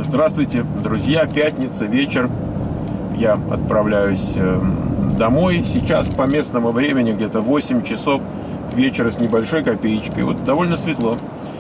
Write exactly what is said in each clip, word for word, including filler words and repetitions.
Здравствуйте, друзья, пятница, вечер. Я отправляюсь э, домой. Сейчас по местному времени где-то восемь часов вечера с небольшой копеечкой. Вот довольно светло.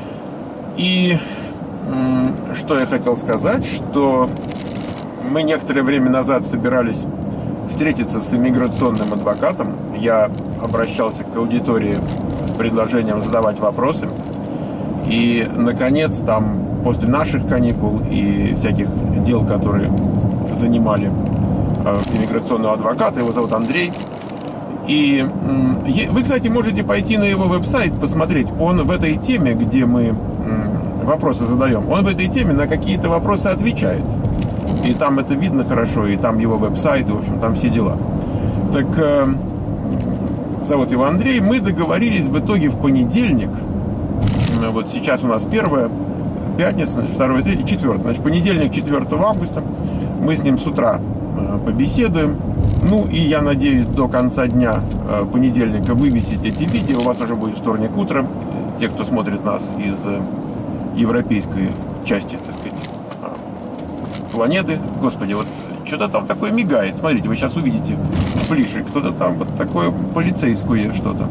И э, что я хотел сказать, что мы некоторое время назад собирались встретиться с иммиграционным адвокатом. Я обращался к аудитории с предложением задавать вопросы. И, наконец, там, после наших каникул и всяких дел, которые занимали э, иммиграционного адвоката, его зовут Андрей. И э, вы, кстати, можете пойти на его веб-сайт, посмотреть. Он в этой теме, где мы э, вопросы задаем, он в этой теме на какие-то вопросы отвечает. И там это видно хорошо, и там его веб-сайт, и, в общем, там все дела. Так, э, зовут его Андрей. Мы договорились в итоге в понедельник. Вот сейчас у нас первая пятница, значит, второе, третье, четвертое. Значит, понедельник, четвёртого августа. Мы с ним с утра побеседуем. Ну, и я надеюсь, до конца дня понедельника вывесить эти видео. У вас уже будет вторник утром. Те, кто смотрит нас из европейской части, так сказать, планеты. Господи, вот что-то там такое мигает. Смотрите, вы сейчас увидите ближе. Кто-то там вот такое полицейское что-то.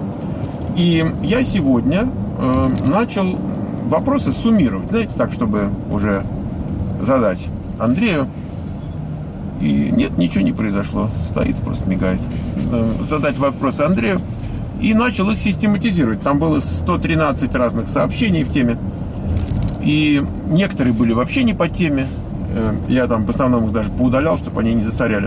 И я сегодня э, начал вопросы суммировать. Знаете, так, чтобы уже задать Андрею. И нет, ничего не произошло. Стоит, просто мигает. Задать вопросы Андрею. И начал их систематизировать. Там было сто тринадцать разных сообщений в теме. И некоторые были вообще не по теме. Я там в основном их даже поудалял, чтобы они не засоряли.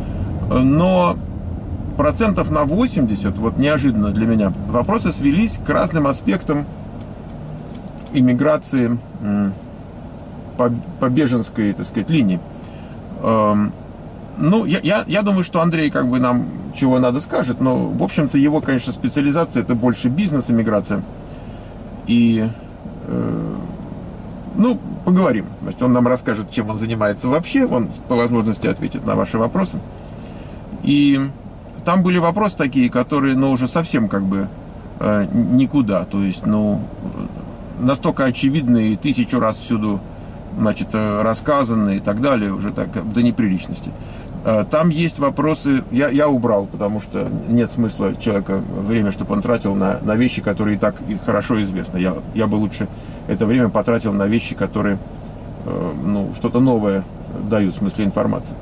Но процентов на восемьдесят, вот неожиданно для меня, вопросы свелись к разным аспектам иммиграции по, по беженской, так сказать, линии. Ну, я, я, я думаю, что Андрей как бы нам чего надо скажет, но, в общем-то, его, конечно, специализация — это больше бизнес, иммиграция. И, э, ну, поговорим. Значит, он нам расскажет, чем он занимается вообще, он по возможности ответит на ваши вопросы. И там были вопросы такие, которые, ну, уже совсем как бы э, никуда. То есть, ну, настолько очевидные, тысячу раз всюду, значит, рассказаны и так далее, уже так до неприличности. Э, там есть вопросы, я, я убрал, потому что нет смысла человека, время, чтобы он тратил на, на вещи, которые и так и хорошо известны. Я, я бы лучше это время потратил на вещи, которые, э, ну, что-то новое дают в смысле информации.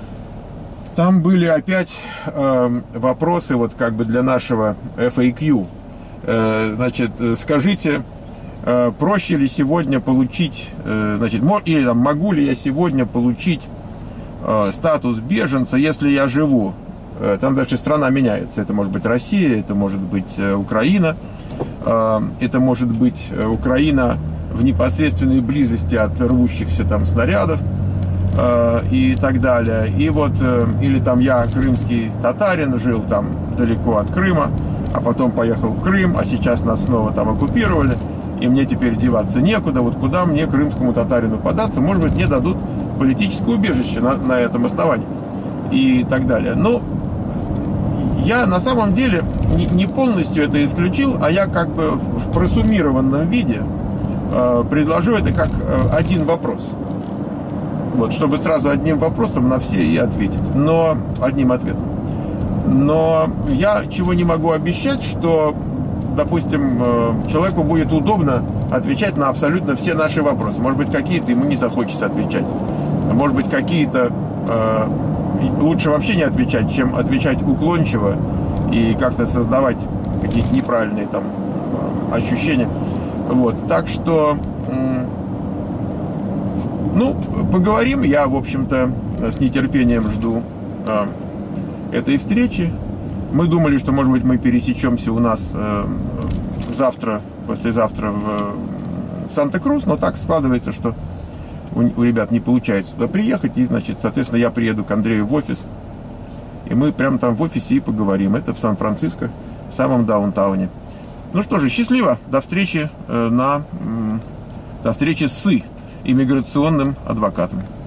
Там были опять э, вопросы вот как бы для нашего эф эй кью. Э, значит, скажите, э, проще ли сегодня получить, э, значит, мо, или там, могу ли я сегодня получить э, статус беженца, если я живу? Э, там дальше страна меняется. Это может быть Россия, это может быть э, Украина, э, это может быть э, Украина в непосредственной близости от рвущихся там снарядов и так далее. И вот, или там я крымский татарин, жил там далеко от Крыма, а потом поехал в Крым, а сейчас нас снова там оккупировали, и мне теперь деваться некуда. Вот куда мне, крымскому татарину, податься? Может быть, мне дадут политическое убежище на, на этом основании и так далее. Но я на самом деле не, не полностью это исключил, а я как бы в просуммированном виде э, предложу это как э, один вопрос. Вот, чтобы сразу одним вопросом на все и ответить. Но одним ответом. Но я чего не могу обещать, что, допустим, человеку будет удобно отвечать на абсолютно все наши вопросы. Может быть, какие-то ему не захочется отвечать. Может быть, какие-то э, лучше вообще не отвечать, чем отвечать уклончиво и как-то создавать какие-то неправильные там ощущения. Вот. Так что... Э, Ну, поговорим. Я, в общем-то, с нетерпением жду э, этой встречи. Мы думали, что, может быть, мы пересечемся у нас э, завтра, послезавтра в, в Санта-Крус, но так складывается, что у, у ребят не получается туда приехать. И, значит, соответственно, я приеду к Андрею в офис, и мы прямо там в офисе и поговорим. Это в Сан-Франциско, в самом даунтауне. Ну что же, счастливо. До встречи, э, на, э, до встречи с иммиграционным адвокатом.